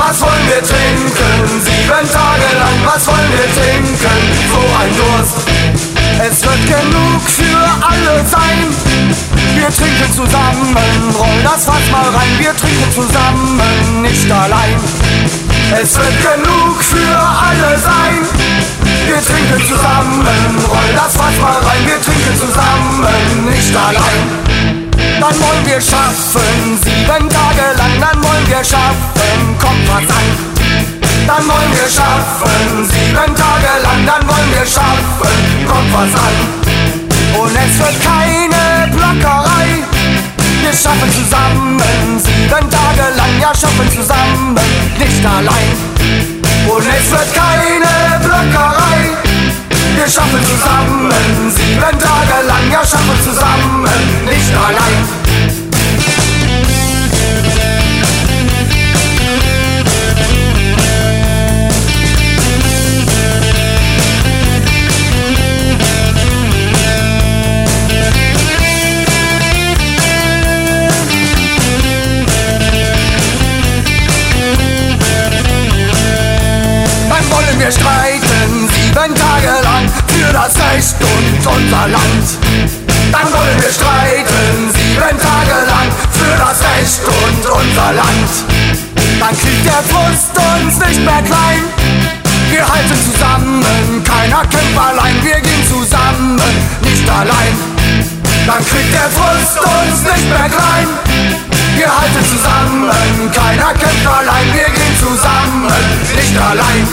Was wollen wir trinken? 7 Tage lang, was wollen wir trinken? So ein Durst. Es wird genug für alle sein. Wir trinken zusammen, roll das Fass mal rein. Wir trinken zusammen, nicht allein. Es wird genug für alle sein. Wir trinken zusammen, roll das Fass mal rein. Wir trinken zusammen, nicht allein. Dann wollen wir schaffen, 7 Tage lang, dann wollen wir schaffen, kommt was an. Dann wollen wir schaffen, 7 Tage lang, dann wollen wir schaffen, kommt was an. Und es wird keine Plackerei, wir schaffen zusammen, 7 Tage lang, ja schaffen zusammen, nicht allein. Und es wird keine Plackerei, wir schaffen zusammen, 7 Tage lang, ja schaffen zusammen, nicht allein. Wir streiten 7 Tage lang für das Recht und unser Land. Dann wollen wir streiten 7 Tage lang für das Recht und unser Land. Dann kriegt der Frust uns nicht mehr klein. Wir halten zusammen, keiner kämpft allein. Wir gehen zusammen, nicht allein. Dann kriegt der Frust uns nicht mehr klein. Wir halten zusammen, keiner kämpft allein. Wir gehen zusammen, nicht allein.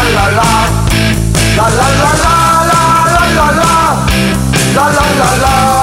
La la la la